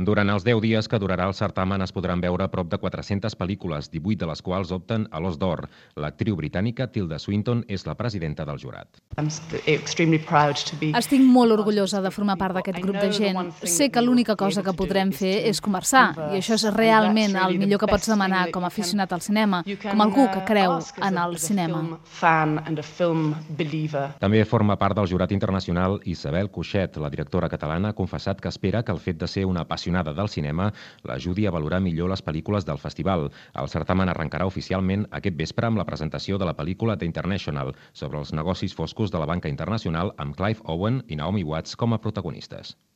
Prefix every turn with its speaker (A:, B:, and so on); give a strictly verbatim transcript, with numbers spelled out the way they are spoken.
A: Durant els deu dies que durarà el certamen es podran veure prop de quatre-centes pel·lícules, divuit de les quals opten a l'Os d'Or. L'actriu britànica Tilda Swinton és la presidenta del jurat.
B: Estic molt orgullosa de formar part d'aquest grup de gent. Sé que l'única cosa que podrem fer és conversar, i això és realment el millor que pots demanar com a aficionat al cinema, com algú que creu en el cinema.
A: També forma part del jurat internacional Isabel Cuixet. La directora catalana ha confessat que espera que el fet de ser una apassionada del cinema l'ajudi a valorar millor les pel·lícules del festival. El certamen arrencarà oficialment aquest vespre amb la presentació de la pel·lícula The International sobre els negocis foscos de la banca internacional amb Clive Owen i Naomi Watts com a protagonistes.